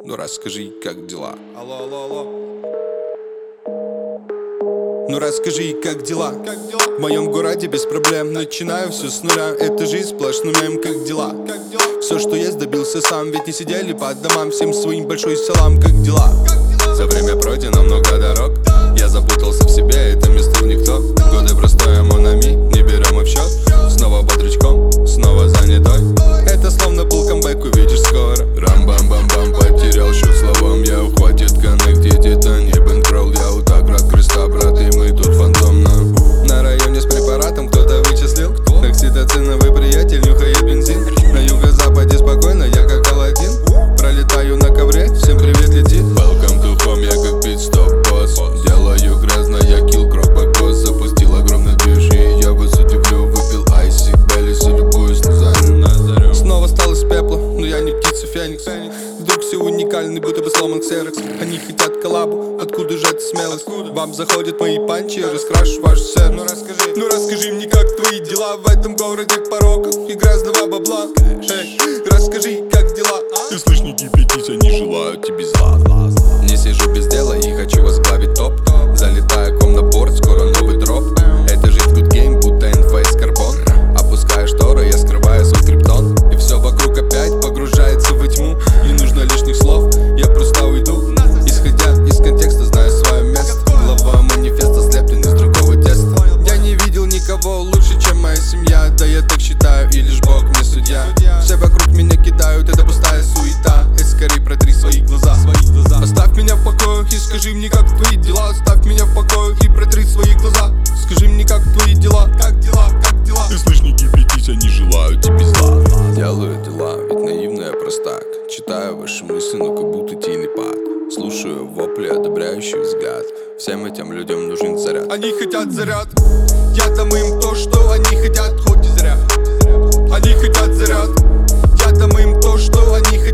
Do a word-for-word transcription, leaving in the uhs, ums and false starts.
Ну расскажи, как дела? Алло, алло, алло. Ну расскажи, как дела? Как дела? В моем городе без проблем. Начинаю все с нуля. Это жизнь сплошной мем. Как дела? Как дела? Все, что есть, добился сам. Ведь не сидели по домам. Всем своим большой салам. Как дела? Как дела? За время пройдено много дорог. Я запутался в себе, это мистер Никто. Годы простое монами, не берем в счет. Снова бодрячком, снова занятой. Это словно был камбэк, увидишь скоро. Рам-бам-бам-бам, потерял счет словам. Я ухватит коннектить, это не бэнкролл. Я вот так рад креста, брат, и мы тут фантомно. На районе с препаратом кто-то вычислил. Окситоциновый приятель нюхает бензин. На юго-западе спокойно, я как Аладдин. Пролетаю на ковре, всем привет летит. Welcome to home, я как пит-стоп босс. Делаю грязно, я килл кропокос. Запустил огромный движ, и я вас удивлю. Выпил айси, Беллис и любуюсь Назарем. Снова стал из пепла, но я не птица Феникс. Вдруг все уникальный, будто бы сломан ксерокс. Они хотят коллабу, откуда же эта смелость? Вам заходят мои панчи, я раскрашу ваш сет. Ну расскажи. Ну расскажи мне, как твои дела в этом городе пороков и грязного бабла. Эй, расскажи, как дела? Источники петить, они желают тебе зла. Не сижу без дела и хочу возглавить топ. Залетаю к вам на борт, скоро новый дроп. Это жизнь good game, будто инфейс карбон. Опускаю шторы, я скрываю свой криптон. И все вокруг опять погружается во тьму. Не нужно лишних слов, я просто уйду. Исходя из контекста, знаю свое место. Глава манифеста слеплен из другого теста. Я не видел никого лучше, чем моя семья. Да я так считаю, и лишь Бог мне судья. Все вокруг меня кидают, это пустая суета. И скорей протри свои глаза. Оставь меня в покое и скажи мне, как твои дела. Оставь меня в покое и протри свои глаза. Скажи мне, как твои дела. Как дела? Как дела? Источники петить, они желают тебе зла. Делаю дела, ведь наивный я простак. Читаю ваши мысли, но как будто телепат. Слушаю вопли, одобряющий взгляд. Всем этим людям нужен заряд. Они хотят заряд. Я дам им то, что они хотят, хоть и зря. Они хотят заряд. Я дам им то, что они хотят.